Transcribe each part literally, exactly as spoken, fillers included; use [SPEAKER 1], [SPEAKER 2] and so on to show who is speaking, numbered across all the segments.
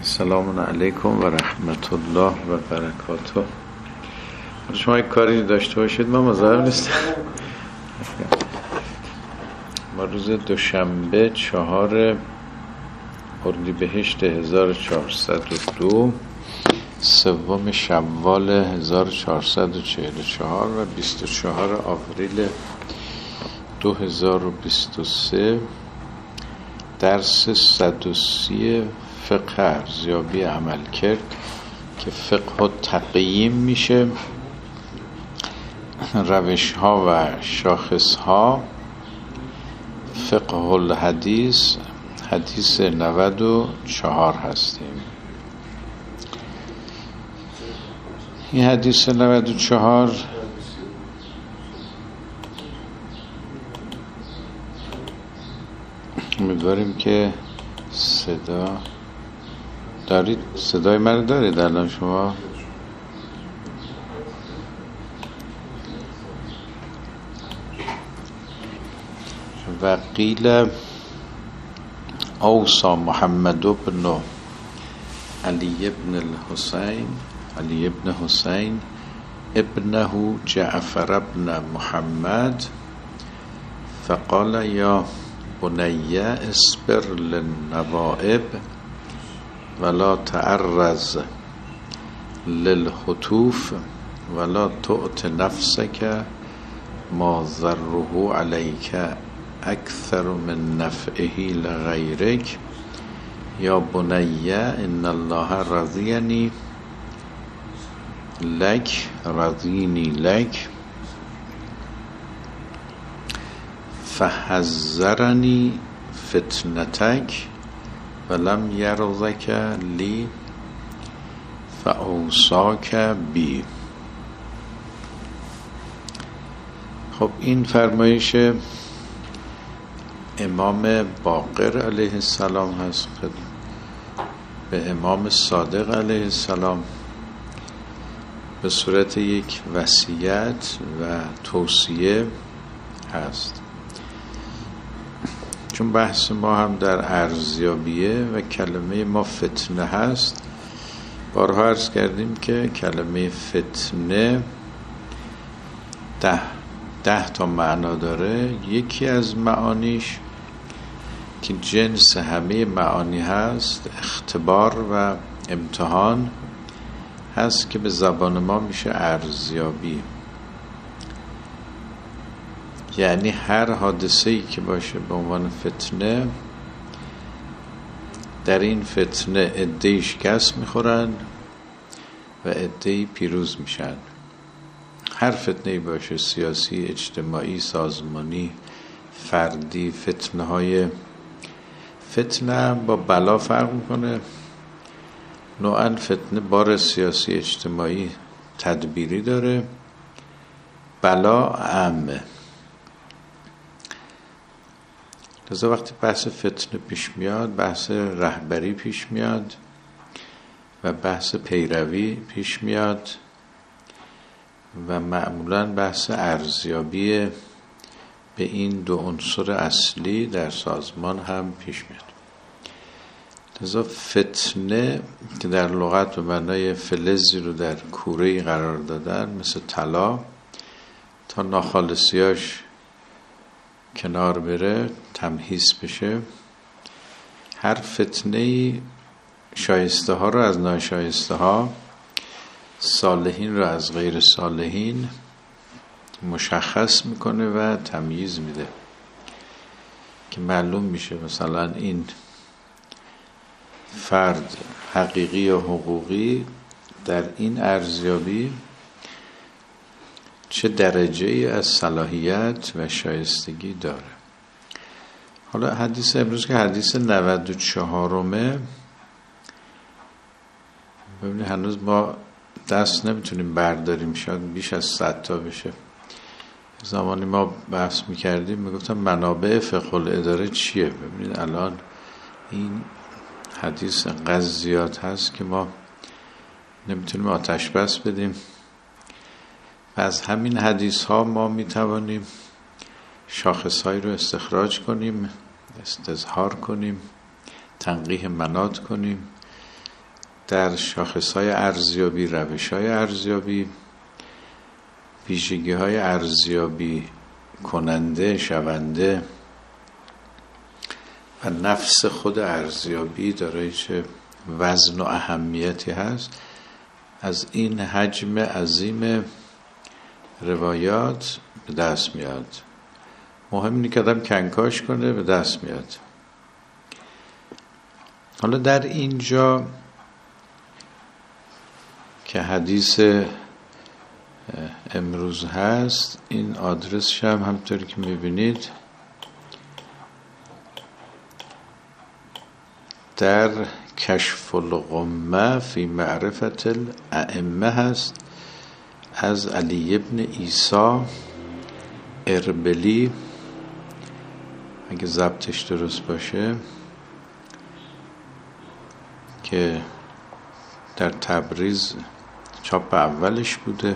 [SPEAKER 1] السلام علیکم و رحمت الله و برکاته. شما یک کاری داشته باشید من مزاحم نیستم. ما روز دوشنبه چهار اردیبهشت هزار و چهارصد و دو، سوم شوال هزار و چهارصد و چهل و چهار و بیست و چهار آوریل دو هزار و بیست و سه، درس صد و سی فقه ارزیابی عمل کرد که فقه و تقییم میشه، روش ها و شاخص ها. فقه الحدیث حدیث نود و چهار هستیم. این حدیث نود و چهار امیدواریم که صدا دارید، صدای من دارید الان شما؟ و قیل اوصى محمد بن علی بن الحسین علی بن حسین ابنه جعفر بن محمد فقال یا بنی اصبر للنوائب ولا تعرض للخطوف ولا تؤت نفسك ما ضره عليك اکثر من نفعه لغیرک یا بنی ان الله رضینی لک رضینی لک فحذرنی فتنتک ولم یرضک لی فاوصاک بی. خب این فرمایش امام باقر علیه السلام هست به امام صادق علیه السلام به صورت یک وصیت و توصیه هست. چون بحث ما هم در ارزیابیه و کلمه ما فتنه هست، بارها عرض کردیم که کلمه فتنه ده ده تا معنا داره. یکی از معانیش که جنس همه معانی هست اختبار و امتحان هست که به زبان ما میشه ارزیابی. یعنی هر حادثه‌ای که باشه به عنوان فتنه، در این فتنه عده‌ای شکست میخورن و عده‌ای پیروز میشن. هر فتنه‌ای باشه، سیاسی، اجتماعی، سازمانی، فردی. فتنه های فتنه با بلا فرق میکنه. نوعاً فتنه بار سیاسی اجتماعی تدبیری داره، بلا عامه. لذا وقتی بحث فتنه پیش میاد، بحث رهبری پیش میاد و بحث پیروی پیش میاد و معمولاً بحث ارزیابی به این دو عنصر اصلی در سازمان هم پیش میاد. لذا فتنه که در لغت به معنای فلزی رو در کوره‌ای قرار دادن، مثل طلا، تا ناخالصیاش کنار بره، تمحیص بشه. هر فتنه‌ای شایسته ها رو از ناشایسته ها، صالحین رو از غیر صالحین مشخص میکنه و تمییز میده که معلوم میشه مثلا این فرد حقیقی و حقوقی در این ارزیابی چه درجه‌ای از صلاحیت و شایستگی داره. حالا حدیث امروز که حدیث نود و چهارمه، ببینید هنوز ما دست نمیتونیم برداریم، شاید بیش از صد تا بشه. زمانی ما بحث میکردیم میگفتم منابع فقه الاداره چیه. ببینید الان این حدیث انقدر زیاد هست که ما نمیتونیم آتش بس بدیم. و از همین حدیث ها ما میتوانیم شاخص های رو استخراج کنیم، استظهار کنیم، تنقیح مناط کنیم در شاخص‌های ارزیابی، روش‌های ارزیابی، ویژگی‌های ارزیابی کننده، شونده و نفس خود ارزیابی دارای چه وزن و اهمیتی هست، از این حجم عظیم روایات به دست میاد. مهم اینه که آدم کنکاش کنه، به دست میاد. حالا در اینجا که حدیث امروز هست، این آدرسش هم همطوری که میبینید در کشف الغمه فی معرفت الائمه هست، از علی ابن عیسی اربلی، اگه ضبطش درست باشه، که در تبریز چاپ اولش بوده.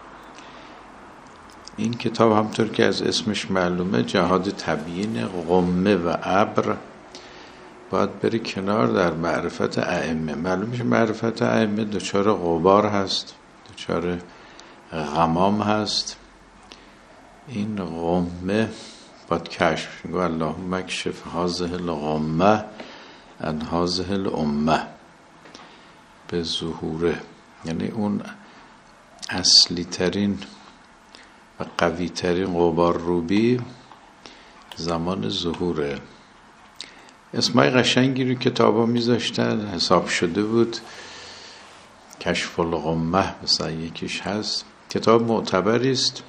[SPEAKER 1] این کتاب همطور که از اسمش معلومه جهاد تبیین غمه و ابر باید بری کنار در معرفت ائمه. معلوم میشه معرفت ائمه دچار غبار هست، دچار غمام هست. این غمه باید کشف. میگه اللهم اکشف هذه الغمه عن هذه الامه به ظهوره، یعنی اون اصلی ترین و قوی ترین غبار روبی زمان ظهوره. اسمای قشنگی رو کتابا میذاشتن، حساب شده بود. کشف الغمه مثلا یکیش هست، کتاب معتبری است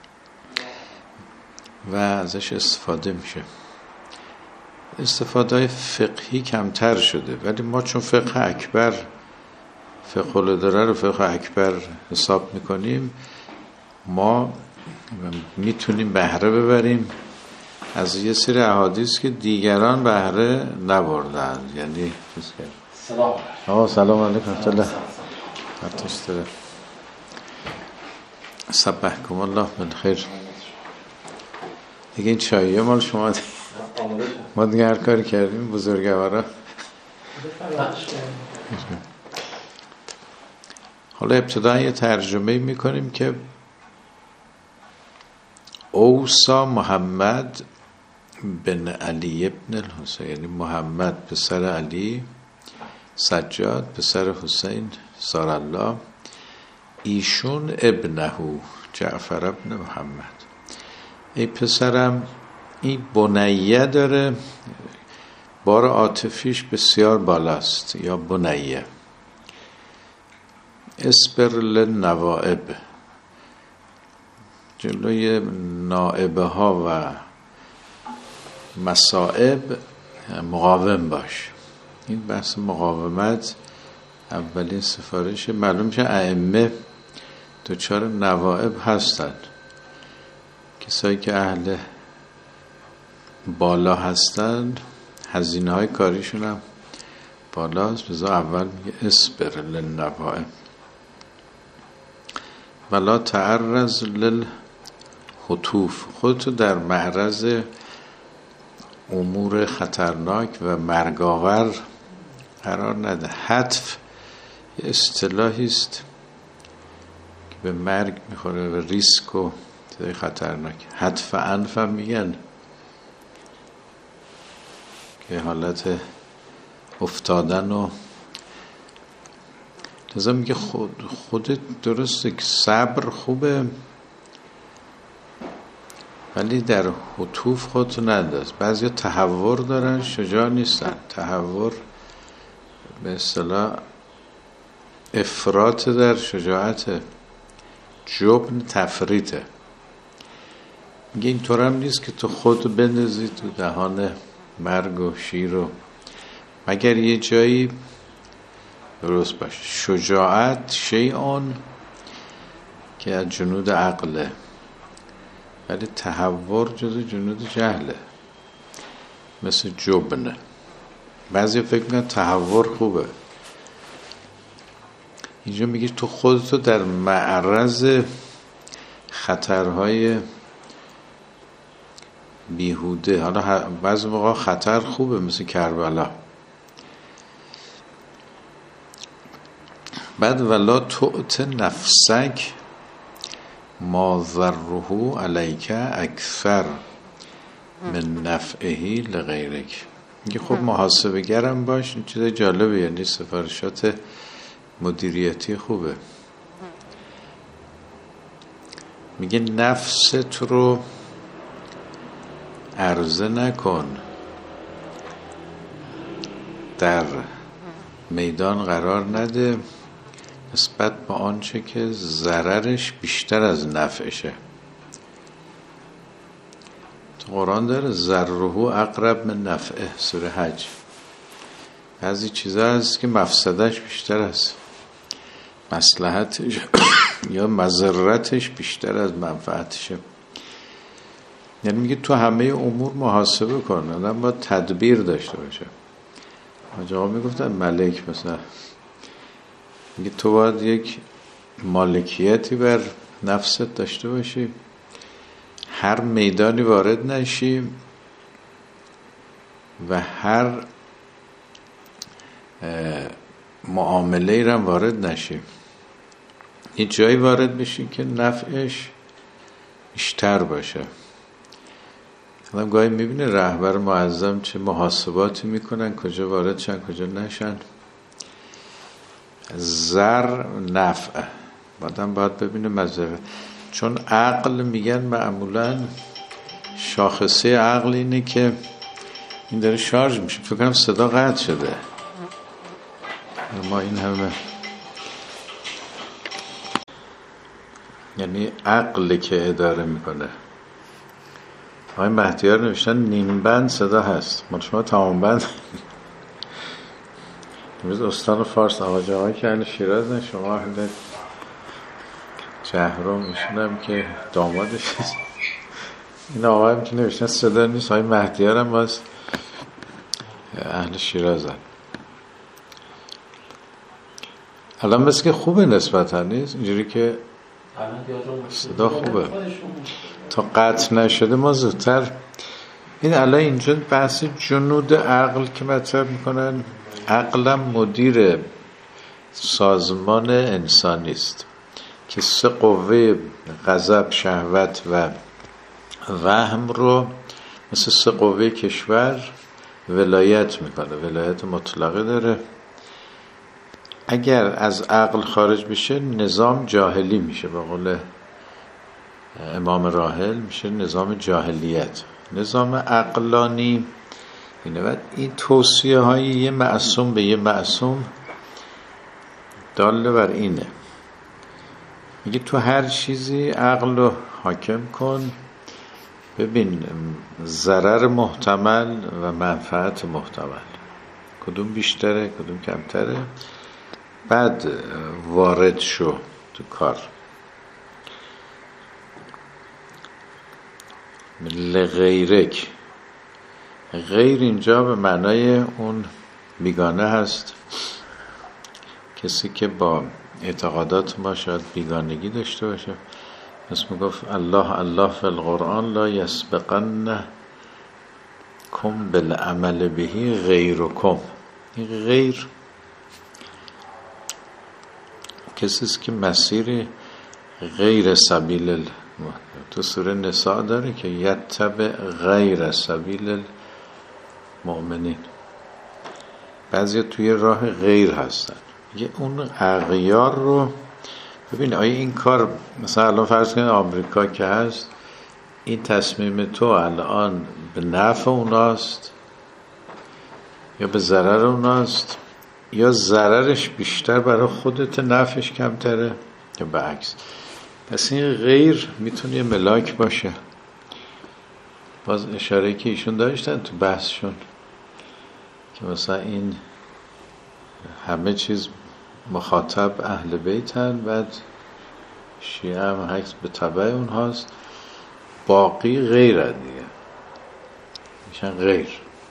[SPEAKER 1] و ازش استفاده میشه. استفاده فقهی کمتر شده، ولی ما چون فقه اکبر، فقه الاداره رو فقه اکبر حساب میکنیم، ما میتونیم بهره ببریم از یه سری احادیث که دیگران بهره نبردن. یعنی
[SPEAKER 2] سلام
[SPEAKER 1] آه سلام علیکم الله حتیش داره صبحکم الله بالخیر. دیگه این چاییه مال شما دی. ما دیگه هر کاری کردیم بزرگوارا. حالا ابتدا یه ترجمه میکنیم که اوصا محمد بن علی ابن الحسین، یعنی محمد پسر علی سجاد پسر حسین سار الله، ایشون ابنه جعفر ابن محمد. ای پسرم، این بنیه داره، بار عاطفیش بسیار بالاست، یا بنیه. اسبر للنوائب، جلوی نائبه ها و مصائب مقاوم باش. این بحث مقاومت اولین سفارش. معلوم میشه ائمه دچار نوائب هستن، کسایی که اهل بالا هستن هزینه های کاریشون هم بالاست. بذار اول میگه اسبر للنوائب ولا تعرض للخطوف، خودتو در معرض امور خطرناک و مرگاور قرار نده. حتف یه اصطلاحی است که به مرگ میخوره و ریسک و خطرناک. حتف انف هم میگن که حالت افتادن و لذا میگه خود خودت درسته که صبر خوبه، ولی در حطوف خودتو ننداز. بعضی تهور دارن، شجاع نیستن. تهور به اصطلاح افراط در شجاعت، جبن تفریطه. میگه اینطور هم نیست که تو خودتو بندازی تو دهان مرگ و شیر و مگر یه جایی درست باشه. شجاعت شیعون که از جنود عقله، ولی تهور جز جنود جهله، مثل جبنه. بعضی فکر میکنن تهور خوبه. اینجا میگه تو خودتو در معرض خطرهای بیهوده، حالا بعضی موقع خطر خوبه مثل کربلا، بعد ولا تعت نفسک ما ضره علیک اکثر من نفعه لغیرک. میگه خب محاسبه گرم باش. این چیز جالبه، یعنی سفارشات مدیریتی خوبه. میگه نفست رو عرضه نکن، در میدان قرار نده نسبت به آنچه که ضررش بیشتر از نفعشه. تو قرآن داره ضرره اقرب من نفعه، سوره حج. بعضی چیزا هست که مفسدش بیشتر است، مصلحتش یا مضرتش بیشتر از منفعتشه. یعنی میگه تو همه امور محاسبه کن، آدم باید تدبیر داشته باشه. آقا میگفتن ملک مثلا، میگه تو باید یک مالکیتی بر نفست داشته باشی، هر میدانی وارد نشی و هر معامله ای را وارد نشی. یه جایی وارد بشی که نفعش بیشتر باشه. آدم گاهی میبینه رهبر معظم چه محاسباتی میکنن، کجا وارد شن کجا نشن. زر نفع آدم باید ببینه مزرعه، چون عقل میگن معمولا شاخصه عقل اینه که این داره شارژ میشه. فکر کنم صدا قطع شده. ما این همه یعنی عقلی که اداره میکنه. آقای مهدیار نوشتن نیم بند صدا هست، ما شما تمام بند. امروز استان فارس آقای آقای که اهل شیراز نه، شما اهل جهرم میشونم که دامادش. این آقای هم که نوشتن صدا نیست، آقای مهدیار هم باز اهل شیراز هست. الان بس که خوبه نسبتا نیست اینجوری که صدا خوبه تا قطع نشده. ما زودتر این الان اینجا بحث جنود عقل که مطرح میکنن. عقلم مدیر سازمان انسانی است که سه قوه غضب، شهوت و وهم رو مثل سه قوه کشور ولایت میکنه، ولایت مطلقه داره. اگر از عقل خارج بشه نظام جاهلی میشه، به قول امام راحل میشه نظام جاهلیت. نظام عقلانی اینه. بعد این توصیه های یه معصوم به یه معصوم داله بر اینه، میگه تو هر چیزی عقل رو حاکم کن، ببین ضرر محتمل و منفعت محتمل کدوم بیشتره کدوم کمتره، بعد وارد شو تو کار. لغیرک، غیر اینجا به معنای اون بیگانه هست، کسی که با اعتقادات ما شاید بیگانگی داشته باشه. پس میگفت الله الله فی القرآن لا یسبقن کم بالعمل بهی غیرکم. این غیر کسی است که مسیر غیر سبیل تو سوره نساء داره که یتبع غیر سبیل المؤمنین. بعضی توی راه غیر هستن. یه اون اغیار رو ببین، آیا این کار مثلا الان فرض کنید آمریکا که هست، این تصمیم تو الان به نفع اوناست یا به ضرر اوناست، یا ضررش بیشتر برای خودت نفعش کمتره یا برعکس. پس این غیر میتونه یه ملاک باشه. باز اشاره که ایشون داشتن تو بحثشون که مثلا این همه چیز مخاطب اهل بیتن، بعد شیعه هم حکس به تبع اونهاست، باقی غیر هست دیگه، میشن غیر.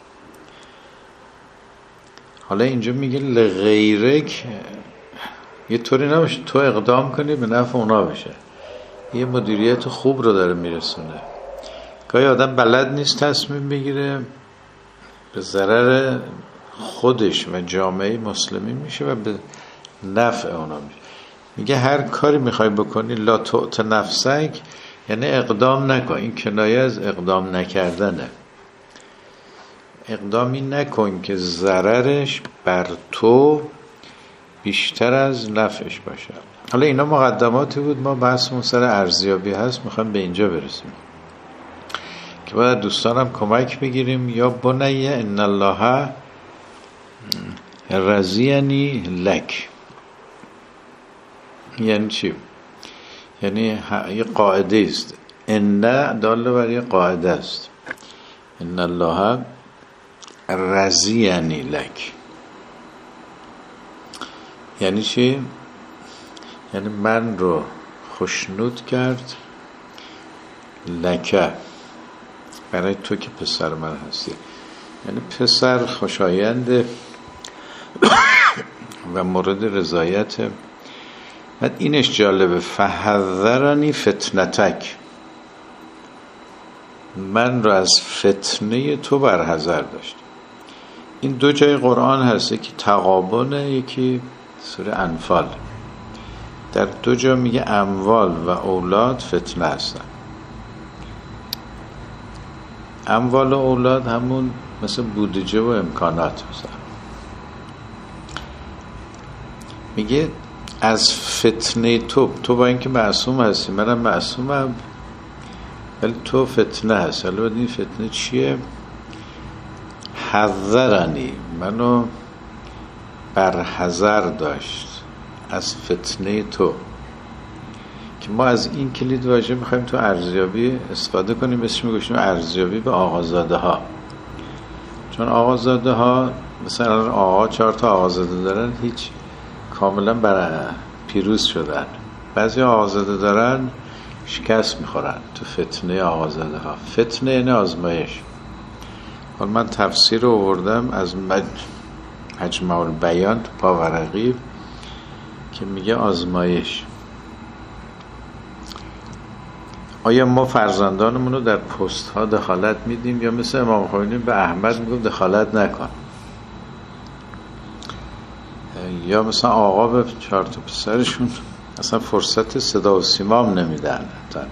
[SPEAKER 1] حالا اینجا میگه لغیرک، یه طوری نباشه تو اقدام کنی به نفع اونا بشه. یه مدیریت خوب رو داره میرسونه. گاهی آدم بلد نیست تصمیم بگیره، به ضرر خودش و جامعه مسلمین میشه و به نفع اونا میشه. میگه هر کاری میخوای بکنی لا تعت نفسک، یعنی اقدام نکن. این کنایه از اقدام نکردنه. اقدامی نکن که ضررش بر تو بیشتر از نفعش باشه. حالا اینا مقدماتی بود، ما بحثمون سر ارزیابی هست، میخوایم به اینجا برسیم که باید دوستانم کمک بگیریم. یا بنیه ان الله رضینی لک، یعنی چی؟ یعنی یه قاعده است. ان داله بر یه قاعده است. ان الله رضینی لک یعنی چی؟ یعنی من رو خوشنود کرد لکه، برای تو که پسر من هستی. یعنی پسر خوشاینده و مورد رضایت. بعد اینش جالبه، فحذرنی فتنتک، من رو از فتنه تو برحذر داشت. این دو جای قرآن هست، یکی تغابن، یکی سوره انفال. در دو جا میگه اموال و اولاد فتنه هستن. اموال و اولاد همون مثل بودجه و امکانات هستن. میگه از فتنه تو، تو با اینکه معصوم هستی، منم معصومم، ولی تو فتنه هست. حالا این فتنه چیه؟ حذرنی، منو برحذر داشت از فتنه تو. که ما از این کلید واژه میخوایم تو ارزیابی استفاده کنیم، اسمش میگوشیم ارزیابی به آقازاده ها. چون آقازاده ها مثلا آقا چهار تا آقازاده دارن، هیچ کاملا برای پیروز شدن. بعضی آقازاده دارن شکست میخورن تو فتنه آقازاده ها. فتنه یعنی آزمایش. حالا من تفسیر رو آوردم از مجمع البیان تو پاورقی که میگه آزمایش. آیا ما فرزندانمون رو در پست ها دخالت میدیم، یا مثل امام خمینی به احمد میگم دخالت نکن، یا مثلا آقا به چهار تا پسرشون اصلا فرصت صدا و سیمام نمیدن.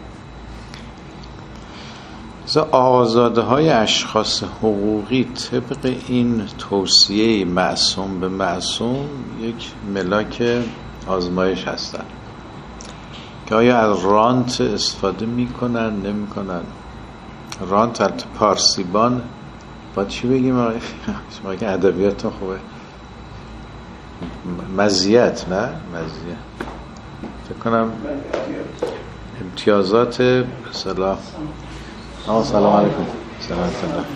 [SPEAKER 1] مثلا آزاده های اشخاص حقوقی طبق این توصیه معصوم به معصوم یک ملاک آزمایش هستن که آیا از رانت استفاده میکنن نمیکنن. رانت البته پارسیبان با چی بگیم آقای شما که ادبیاتون خوبه، مزیت نه مزیت فکر کنم امتیازات. سلام آقا سلام علیکم. سلام علیکم.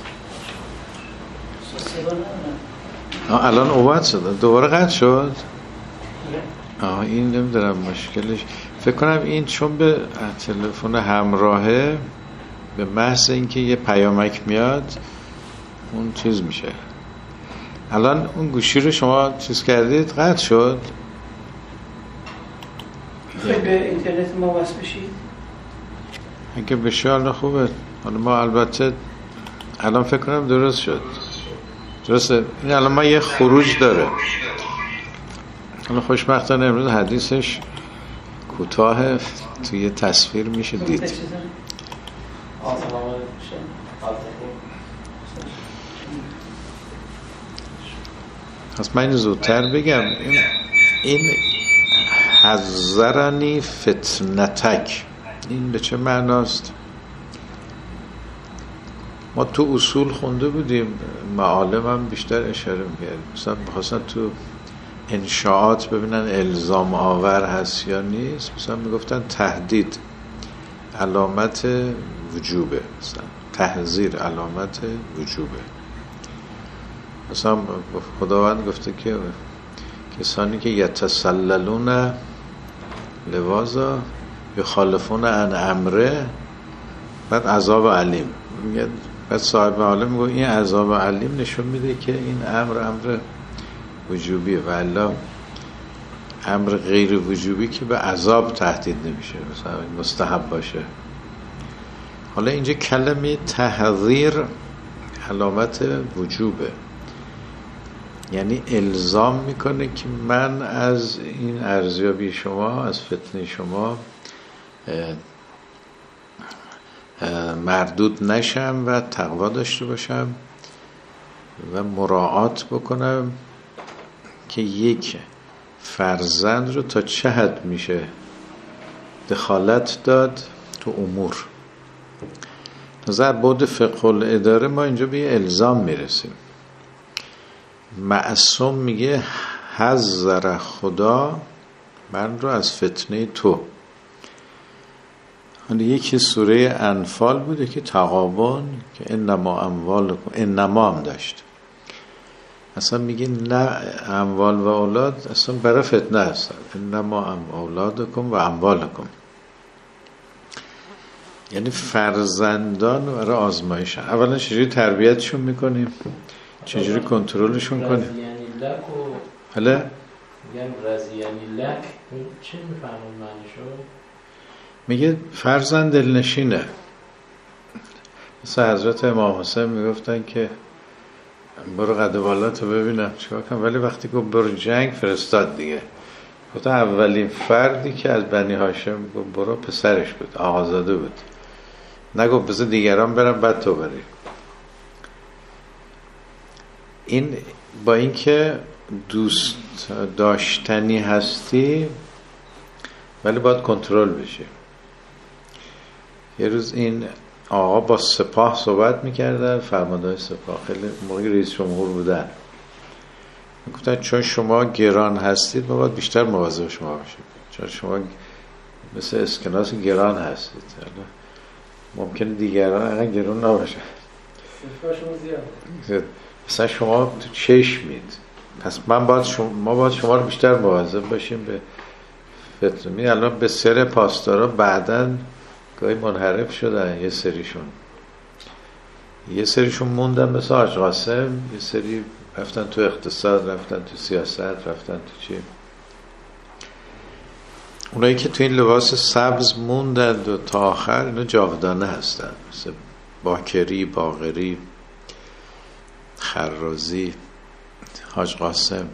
[SPEAKER 1] آه الان اومد شد دوباره قطع شد. آه این نمیدونم مشکلش، فکر کنم این چون به تلفن همراهه، به محض اینکه یه پیامک میاد اون چیز میشه. الان اون گوشی رو شما چیز کردید قطع شد.
[SPEAKER 2] خیلی به اینترنت ما وصل بشید
[SPEAKER 1] اگه بشه حالا خوبه. حالا ما البته الان فکر کنم درست شد. درسته. این الان ما یه خروج داره. حالا خوشبختانه امروز حدیثش کوتاه، توی یه تصویر میشه دید. پس من زودتر بگم، این این حذرنی فتنتک، این به چه معناست؟ ما تو اصول خونده بودیم، معالم هم بیشتر اشاره می‌کردیم. مثلا بخواستن تو انشاءات ببینن الزام آور هست یا نیست، مثلا میگفتن تهدید علامت وجوبه، مثلا تحذیر علامت وجوبه. مثلا خداوند گفته که کسانی که یتسللون لوازا یخالفون عن امره، بعد عذاب علیم میگه. بعد صاحب عالم میگه این عذاب علیم نشون میده که این امر امر وجوبیه، و الا امر غیر وجوبی که به عذاب تهدید نمیشه، مثلا مستحب باشه. حالا اینجا کلمه تحذیر علامت وجوبه. یعنی الزام میکنه که من از این ارزیابی شما، از فتنه شما مردود نشم و تقوا داشته باشم و مراعات بکنم که یک فرزند رو تا چه حد میشه دخالت داد تو امور. نظر بود فقه الاداره ما اینجا به الزام میرسیم. معصوم میگه حذر خدا من رو از فتنه تو. حالا یکی سوره انفال بوده که تغابن که انما اموالکم، انما هم داشت، اصلا میگه نه اموال و اولاد اصلا برای فتنه هستن، انما ام اولادکم و اموالکم، یعنی فرزندان برای آزمایش. اولا چجوری تربیتشون میکنیم، چجوری کنترلشون کنیم. حالا
[SPEAKER 3] میگن رضیانی لک، چه میفهمون معنیشو؟
[SPEAKER 1] میگه فرزند دلنشینه. مثل حضرت امام حسین میگفتن که برو قد بالاتو ببینم چیکار کنم، ولی وقتی گفت برو جنگ فرستاد دیگه. گفت اولین فردی که از بنی هاشم گفت برو پسرش بود، آقازاده بود، نگفت بذار دیگران برم بعد تو بری. این با اینکه دوست داشتنی هستی ولی باید کنترل بشه. یه روز این آقا با سپاه صحبت میکردن، فرمانده سپاه، خیلی موقعی رئیس جمهور بودن، میگفتن چون شما گران هستید ما باید بیشتر مواظب شما باشیم، چون شما مثل اسکناس گران هستید، ممکنه دیگران اگر گران نباشه، مثلا شما تو چشمید، پس من باید شما ما باید شما رو بیشتر مواظب باشیم به فتنه. الان به سر پاسدارا بعدن گاهی منحرف شدن، یه سریشون یه سریشون موندن مثل حاج قاسم، یه سری رفتن تو اقتصاد، رفتن تو سیاست، رفتن تو چی. اونایی که تو این لباس سبز موندن و تا آخر اینا جاودانه هستن، مثل باکری، باقری، خرازی، حاج قاسم،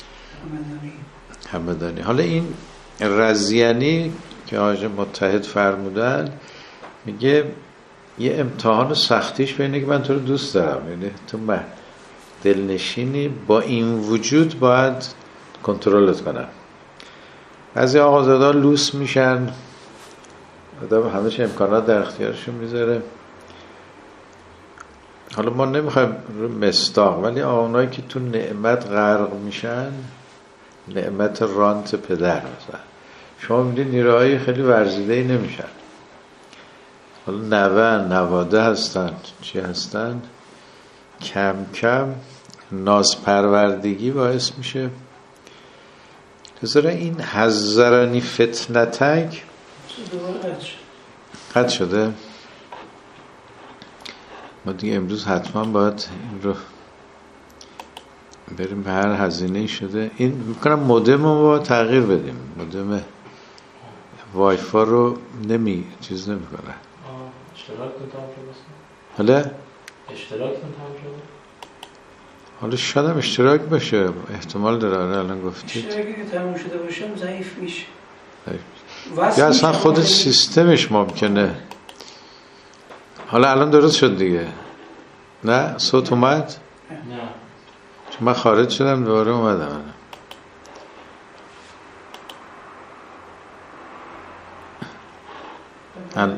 [SPEAKER 1] همدانی. حالا این رضیانی که حاج متحد فرمودن میگه یه امتحان سختیش به اینه که من تو رو دوست دارم، یعنی تو من دلنشینی، با این وجود باید کنترلت کنم. بعضی آقازادا لوس میشن، آدم همش امکانات در اختیارشون میذاره. حالا ما نمیخوایم رو مستاق، ولی آنهایی که تو نعمت غرق میشن، نعمت رانت پدر مثلا، شما میدید نیروهای خیلی ورزیده‌ای نمیشن، حالا نوه نواده هستن چی هستن، کم کم نازپروردگی باعث میشه. بذاره این حذرانی فتنتک قد شده. ما دیگه امروز حتما باید این رو بریم به هر هزینه‌ای شده. این میکنم مودم رو باید تغییر بدیم، مودم وایفا رو نمی چیز نمی کنه.
[SPEAKER 3] اشتراک تون تمام شده؟
[SPEAKER 1] حالا
[SPEAKER 3] اشتراک تون تمام شده؟
[SPEAKER 1] حالا شاید هم اشتراک باشه، احتمال داره. الان گفتید
[SPEAKER 2] اشتراکی که تمام شده باشه ضعیف میشه،
[SPEAKER 1] یا اصلا خود سیستمش ممکنه. حالا الان درست شد دیگه، نه صوت اومد؟
[SPEAKER 3] نه
[SPEAKER 1] چون من خارج شدم دوباره اومدم. ال...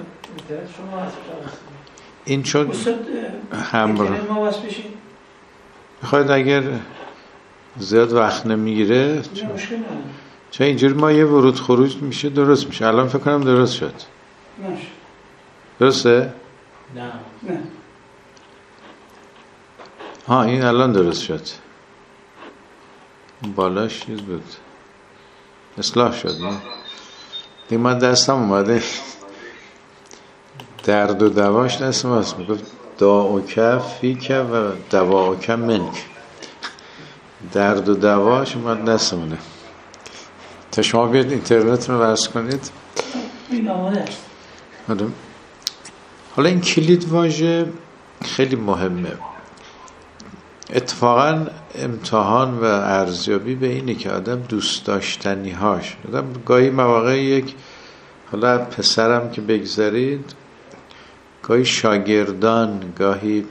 [SPEAKER 1] این چون همراه میخواید اگر زیاد وقت نمیگیره، چون چون اینجوری ما یه ورود خروج میشه درست میشه. الان فکر کنم درست شد.
[SPEAKER 2] نشه.
[SPEAKER 1] درسته؟
[SPEAKER 3] نه
[SPEAKER 2] نه.
[SPEAKER 1] ها این الان درست شد. بالاش چیز بود، اصلاح شد. نه دیگه من دستم اومده درد و دواش دستم هست، میگفت داعوکه فیکه و دواعوکه منک. درد و دواش اومد دستمونه. تا شما بیاد اینترنت رو ورز کنید
[SPEAKER 2] این آماده است.
[SPEAKER 1] حالا این کلید واژه خیلی مهمه. اتفاقا امتحان و ارزیابی به اینه که آدم دوست داشتنی هاش، آدم گاهی مواقع یک، حالا پسرم که بگذارید، گاهی شاگردان، گاهی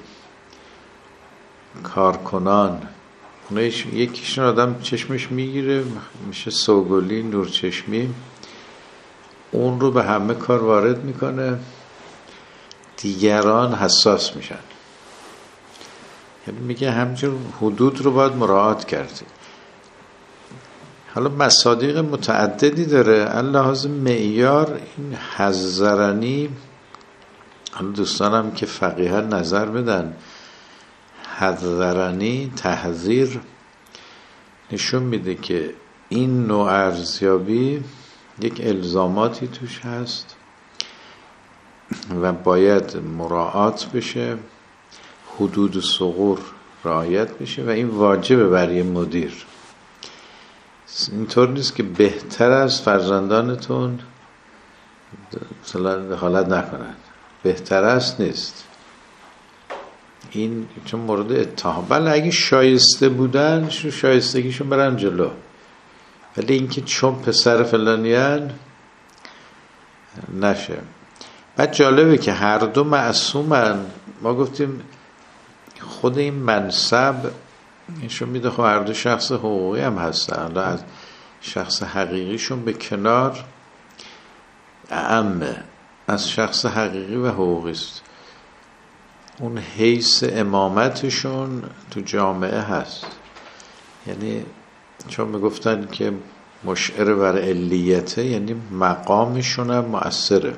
[SPEAKER 1] کارکنان، اونایش یکیشون آدم چشمش میگیره میشه سوگلی، نورچشمی، اون رو به همه کار وارد میکنه، دیگران حساس میشن. یعنی میگه همچون حدود رو باید مراعات کردی. حالا مصادیق متعددی داره اللحاظ معیار. این حذرنی، حالا دوستانم که فقیه نظر بدن، حذرنی تحذیر نشون میده که این نوع ارزیابی یک الزاماتی توش هست و باید مراعات بشه، حدود ثغور رعایت بشه و این واجبه برای مدیر. اینطور نیست که بهتر از فرزندانتون مثلا دخالت نکنن، بهتر است نیست این، چون مورد اتهام. بله اگه شایسته بودن شو شایستگیشون برن جلو، ولی اینکه چون پسر فلانیان نشه. بعد جالبه که هر دو معصومن. ما گفتیم خود این منصب نشون میده خب هر دو شخص حقوقی هم هستن، حالا از شخص حقیقیشون به کنار اعمه، از شخص حقیقی و حقوقی است. اون حیث امامتشون تو جامعه هست، یعنی چون میگفتن که مشعر بر علیته، یعنی مقامشون هم مؤثره.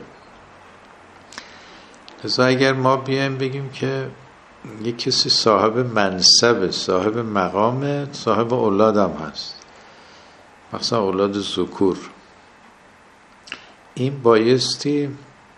[SPEAKER 1] لذا اگر ما بیایم بگیم که یک کسی صاحب منصب، صاحب مقام، صاحب اولاد هم هست، مثلا اولاد ذکور، این بایستی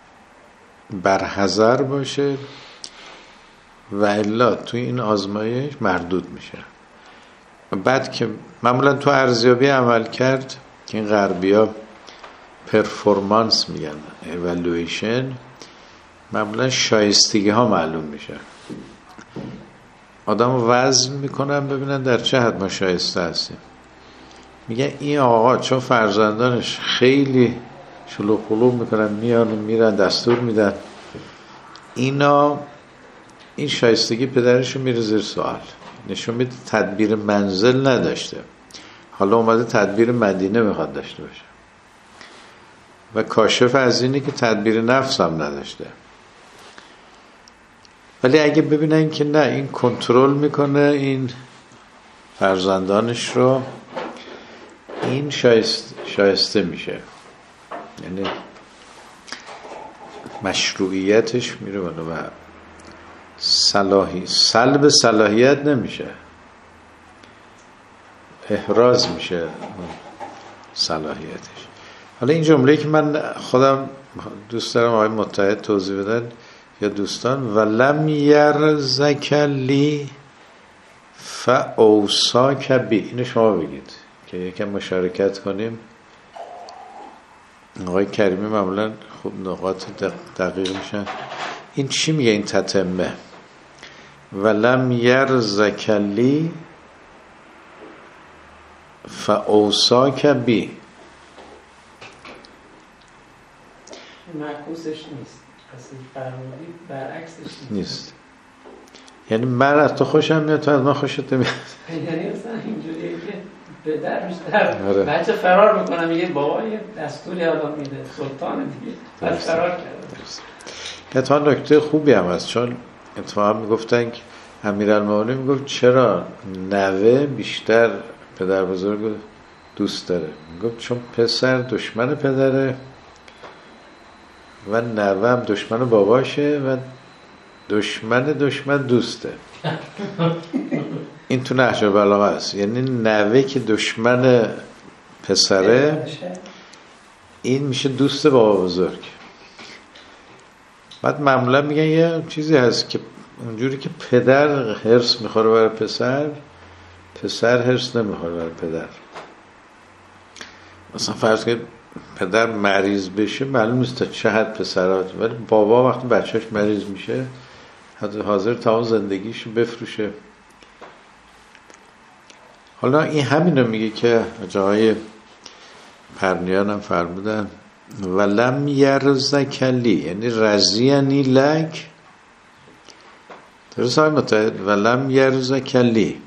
[SPEAKER 1] برحذر باشه و الا توی این آزمایش مردود میشه. بعد که معمولا تو ارزیابی عمل کرد که این غربی ها پرفورمانس میگن، ایوالویشن، معمولا شایستگی ها معلوم میشه. آدم وزن میکنن ببینن در چه حد ما شایسته هستیم. میگن این آقا چون فرزندانش خیلی شلوغ قلوغ میکنن، میان و میرن، دستور میدن، اینا این شایستگی پدرشو میره زیر سوال. نشون میده تدبیر منزل نداشته، حالا اومده تدبیر مدینه میخواد داشته باشه و کاشف از اینه که تدبیر نفس هم نداشته. ولی اگه ببینن که نه، این کنترل میکنه این فرزندانش رو، این شایسته, شایسته میشه، یعنی مشروعیتش میره بالا و صلاحی سلب صلاحیت نمیشه، احراز میشه صلاحیتش. حالا این جمله که من خودم دوست دارم آقای متحد توضیح بدن یا دوستان، ولم یرزک لی فاوصاک بی، اینو شما بگید که یکم مشارکت کنیم. آقای کریمی معمولا خوب نقاط دقیق میشن. این چی میگه این تتمه؟ ولم یرزک لی فاوصاک بی،
[SPEAKER 2] معکوسش نیست، اصلا فرمودی برعکسش نیست.
[SPEAKER 1] نیست. یعنی من از تو خوشم میاد، تو از من خوشت نمیاد.
[SPEAKER 2] یعنی مثلا اینجوریه که پدر بیشتر بچه فرار میکنه، میگه بابا یه دستوری آدم میده، سلطان دیگه، بعد فرار کرده.
[SPEAKER 1] اتفاقا نکته خوبی هم هست، چون اتفاقا میگفتن که امیرالمومنین میگفت چرا نوه بیشتر پدر بزرگ دوست داره؟ میگفت چون پسر دشمن پدره و نوه هم دشمن باباشه و دشمن دشمن دوسته. این تو نهج البلاغه است. یعنی نوه که دشمن پسره، این میشه دوست بابا بزرگ. بعد معمولا میگن یه چیزی هست که اونجوری که پدر حرص میخوره برای پسر، پسر حرص نمیخوره برای پدر. مثلا فرض کنید پدر مریض بشه، معلوم نیست تا چه حد پسرات، ولی بابا وقتی بچهش مریض میشه حاضر تمام زندگیشو بفروشه حالا این همین رو میگه که جاهای پرنیان هم فرمودن ولم یرزک لی، یعنی رضینی لک، درست های متحد، ولم یرزک لی،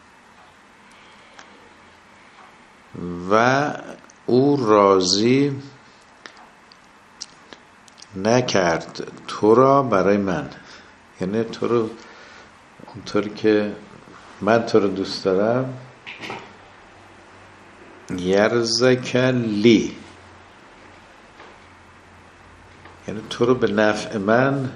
[SPEAKER 1] و او راضی نکرد تو را برای من، یعنی تو رو اونطوری که من تو رو دوست دارم، یرزک لی یعنی تو رو به نفع من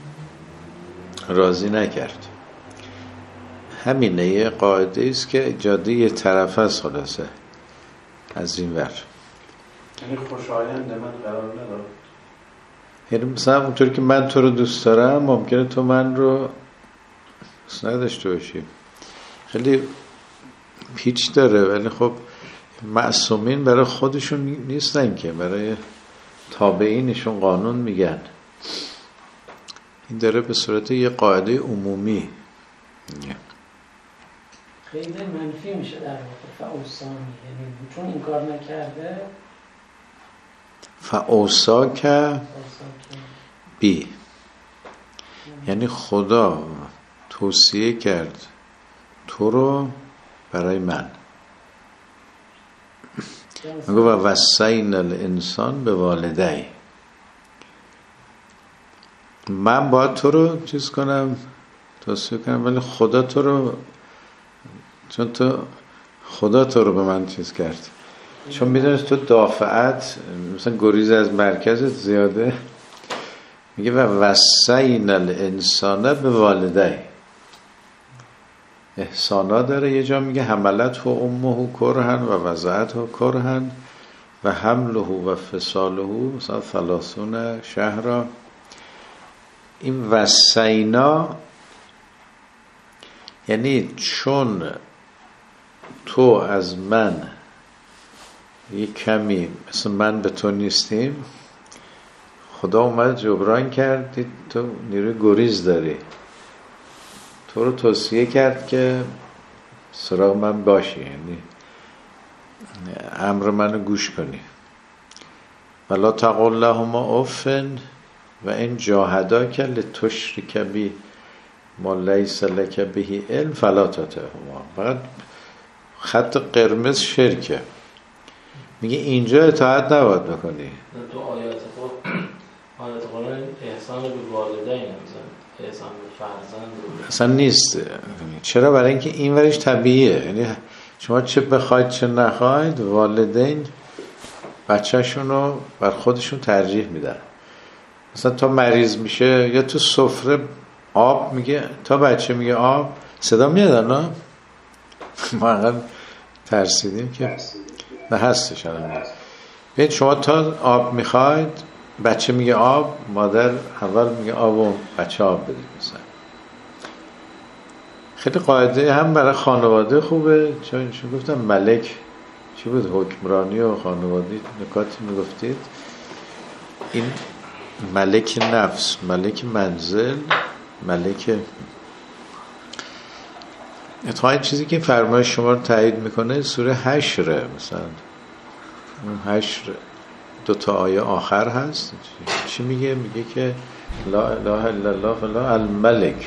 [SPEAKER 1] راضی نکرد. همینه، یه قاعده است که جاده یه طرف است خلاصه از این ور،
[SPEAKER 3] یعنی خوشایند من قرار ندارم.
[SPEAKER 1] یعنی مثلا اونطوری که من تو رو دوست دارم ممکنه تو من رو دوست نداشته باشی. خیلی پیچ داره، ولی خب معصومین برای خودشون نیستن که برای تابعینشون قانون میگن. این داره به صورت یه قاعده عمومی
[SPEAKER 2] خیلی منفی میشه در واقع فاوسانی، یعنی چون این کار نکرده
[SPEAKER 1] فاوساک بی، یعنی خدا توصیه کرد تو رو برای من. میگه و وصینا الانسان به والدی، من باید تو رو چیز کنم، توصیه کنم، ولی خدا تو رو، چون تو خدا تو رو به من چیز کرد، چون میدونست تو دافعت مثلا گریز از مرکزت زیاده. میگه و وصینا الانسان به والدی، احسانا داره. یه جا میگه حملت و امه کرهن و وضعت و کرهن و حمله و فصاله مثلا ثلاثون شهرا. این وصینا یعنی چون تو از من یه کمی مثل من به تو نیستیم، خدا اومد جبران کرد، تو نیروی گریز داری، تو رو توصیه کرد که سراغ من باشی، یعنی امر منو گوش کنی. ولا تقل لهما اف و ان جاهداک لتشرک بی ما لیس لک به علم فلا تطعهما. فقط خط قرمز شرکه، میگه اینجا اطاعت نباید بکنی.
[SPEAKER 3] تو آیات خود آیات قرآن احسان به والدین نمیزن، احسان به فرزند
[SPEAKER 1] اصلا نیست. چرا؟ برای اینکه این ورش طبیعیه، یعنی شما چه بخواید چه نخواید والدین بچه‌شون رو بر خودشون ترجیح میدن. مثلا تا مریض میشه یا تو سفره آب میگه، تا بچه میگه آب صدا میاد، نه ما انقدر ترسیدیم که نه هستش الان. ببین شما تا آب میخواید، بچه میگه آب، مادر اول میگه آب و بچه آب بدید. مثلا خیلی قاعده هم برای خانواده خوبه، چون گفتم ملک چی بود، حکمرانی و خانوادگی نکاتی میگفتید. این ملک نفس، ملک منزل، ملک اتفاقا چیزی که فرمایش شما رو تایید میکنه سوره حشره. مثلا اون حشر دو تا آیه آخر هست، چی میگه؟ میگه که لا اله الا الله فلا الملک.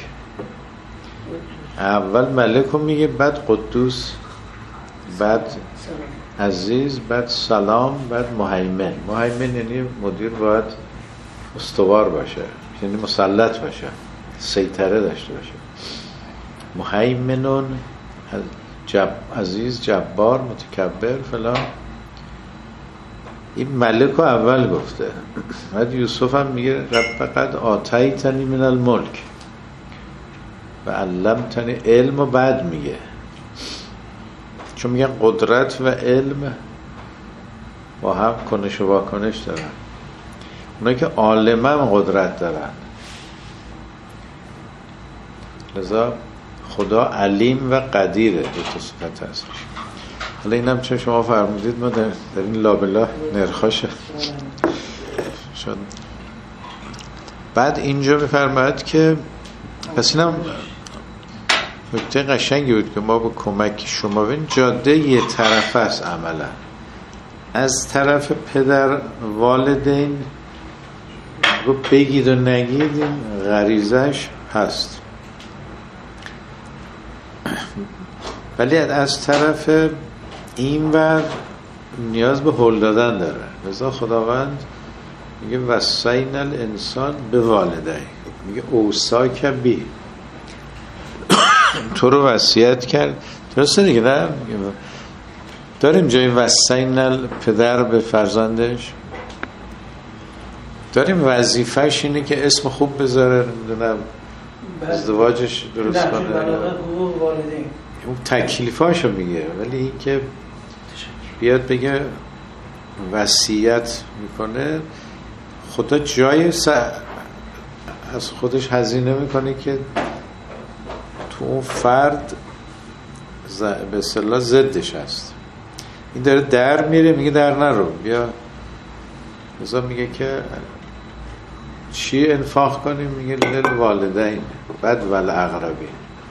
[SPEAKER 1] اول ملک رو میگه، بعد قدوس، بعد عزیز، بعد سلام، بعد مهیمن. مهیمن یعنی مدیر باید استوار باشه، یعنی مسلط باشه، سیطره داشته باشه. مهیمنون جب، عزیز، جبار، متکبر فلان. این ملک رو اول گفته. بعد یوسف هم میگه رب قد آتیتنی من الملک و علمتنی علم، و بعد میگه، چون میگن قدرت و علم با هم کنش و واکنش دارن. اونایی که عالم هم قدرت دارن، لذا خدا علیم و قدیره، دو تا صفت هست. حالا اینم چون شما فرمودید ما در, در این لابلا نرخاش شد. بعد اینجا میفرماید که پس اینم نکته قشنگی بود که ما با کمک شما ببین جاده یه طرف است. عملا از طرف پدر والدین رو بگید و نگید این غریزش هست، ولی از طرف این ور نیاز به هل دادن داره. لذا خداوند میگه وصینا الانسان به والدین، میگه اوصاک بی، تو رو وصیت کرد. درسته دیگه؟ نه داریم جای وصینا پدر به فرزندش، داریم وظیفه‌ش اینه که اسم خوب بذاره، نمیدونم ازدواجش درست کنه، اون تکلیفاشو میگه، ولی این که بیاد بگه وصیت میکنه، خدا جای س... از خودش هزینه میکنه که تو اون فرد ز... به اصطلاح ضدش هست. این داره در میره میگه در نرو بیا، مثلا میگه که چی انفاق کنیم؟ میگه للوالدین بعد والاقربین.